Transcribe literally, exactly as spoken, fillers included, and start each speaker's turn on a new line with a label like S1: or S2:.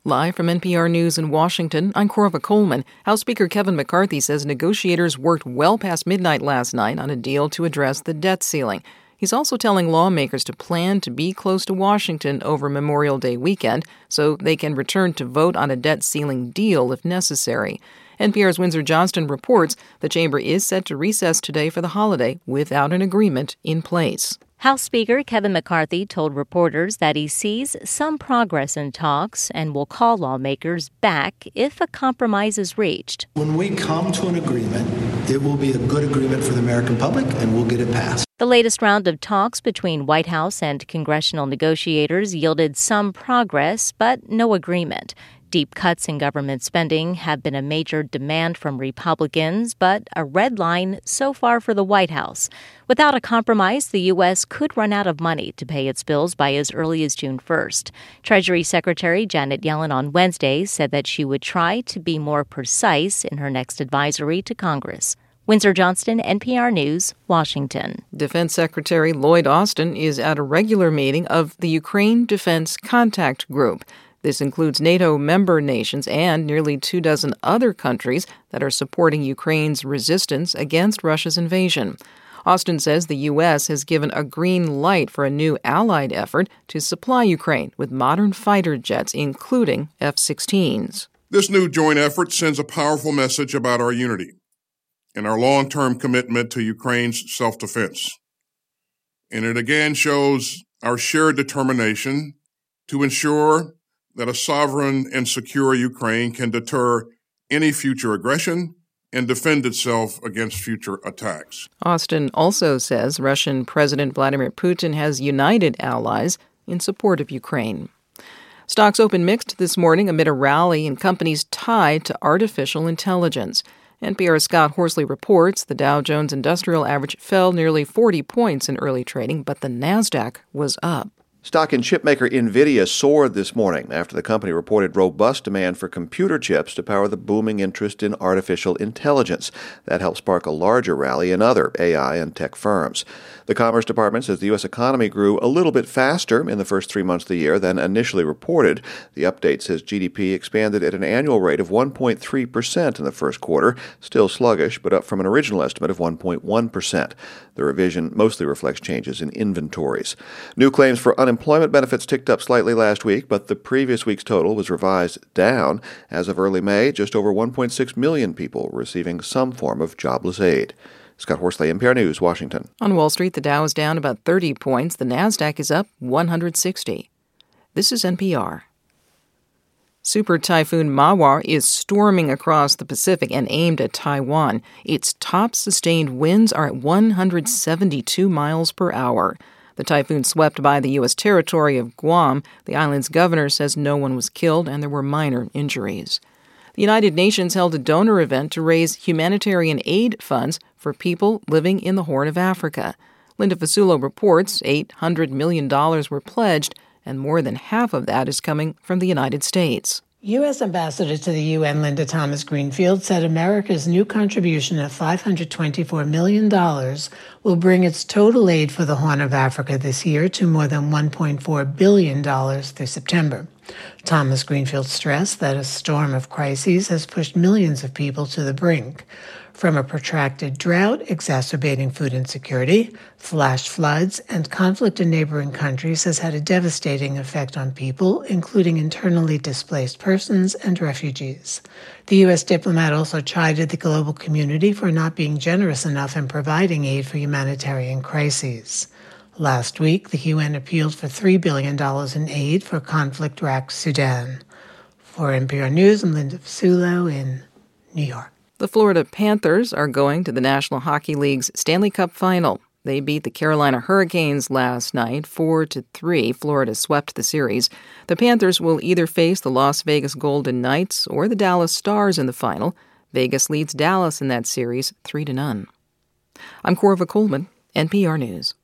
S1: Live from N P R News in Washington, I'm Corva Coleman. House Speaker Kevin McCarthy says negotiators worked well past midnight last night on a deal to address the debt ceiling. He's also telling lawmakers to plan to be close to Washington over Memorial Day weekend so they can return to vote on a debt ceiling deal if necessary. N P R's Windsor Johnston reports the chamber is set to recess today for the holiday without an agreement in place.
S2: House Speaker Kevin McCarthy told reporters that he sees some progress in talks and will call lawmakers back if a compromise is reached.
S3: When we come to an agreement, it will be a good agreement for the American public, and we'll get it passed.
S2: The latest round of talks between White House and congressional negotiators yielded some progress, but no agreement. Deep cuts in government spending have been a major demand from Republicans, but a red line so far for the White House. Without a compromise, the U S could run out of money to pay its bills by as early as June first. Treasury Secretary Janet Yellen on Wednesday said that she would try to be more precise in her next advisory to Congress. Windsor Johnston, N P R News, Washington.
S1: Defense Secretary Lloyd Austin is at a regular meeting of the Ukraine Defense Contact Group. This includes NATO member nations and nearly two dozen other countries that are supporting Ukraine's resistance against Russia's invasion. Austin says the U S has given a green light for a new allied effort to supply Ukraine with modern fighter jets, including F sixteens.
S4: This new joint effort sends a powerful message about our unity and our long-term commitment to Ukraine's self-defense. And it again shows our shared determination to ensure that a sovereign and secure Ukraine can deter any future aggression and defend itself against future attacks.
S1: Austin also says Russian President Vladimir Putin has united allies in support of Ukraine. Stocks opened mixed this morning amid a rally in companies tied to artificial intelligence. N P R's Scott Horsley reports the Dow Jones Industrial Average fell nearly forty points in early trading, but the Nasdaq was up.
S5: Stock in chipmaker NVIDIA soared this morning after the company reported robust demand for computer chips to power the booming interest in artificial intelligence. That helped spark a larger rally in other A I and tech firms. The Commerce Department says the U S economy grew a little bit faster in the first three months of the year than initially reported. The update says G D P expanded at an annual rate of one point three percent in the first quarter, still sluggish, but up from an original estimate of one point one percent. The revision mostly reflects changes in inventories. New claims for unemployment Employment benefits ticked up slightly last week, but the previous week's total was revised down. As of early May, just over one point six million people were receiving some form of jobless aid. Scott Horsley, N P R News, Washington.
S1: On Wall Street, the Dow is down about thirty points. The Nasdaq is up one hundred sixty. This is N P R. Super Typhoon Mawar is storming across the Pacific and aimed at Taiwan. Its top sustained winds are at one hundred seventy-two miles per hour. The typhoon swept by the U S territory of Guam. The island's governor says no one was killed and there were minor injuries. The United Nations held a donor event to raise humanitarian aid funds for people living in the Horn of Africa. Linda Fasulo reports eight hundred million dollars were pledged, and more than half of that is coming from the United States.
S6: U S Ambassador to the U N Linda Thomas-Greenfield said America's new contribution of five hundred twenty-four million dollars will bring its total aid for the Horn of Africa this year to more than one point four billion dollars through September. Thomas-Greenfield stressed that a storm of crises has pushed millions of people to the brink. From a protracted drought exacerbating food insecurity, flash floods, and conflict in neighboring countries has had a devastating effect on people, including internally displaced persons and refugees. The U S diplomat also chided the global community for not being generous enough in providing aid for humanitarian crises. Last week, the U N appealed for three billion dollars in aid for conflict-racked Sudan. For N P R News, I'm Linda Fasulo in New York.
S1: The Florida Panthers are going to the National Hockey League's Stanley Cup Final. They beat the Carolina Hurricanes last night, four to three. Florida swept the series. The Panthers will either face the Las Vegas Golden Knights or the Dallas Stars in the final. Vegas leads Dallas in that series, three to none. I'm Corva Coleman, N P R News.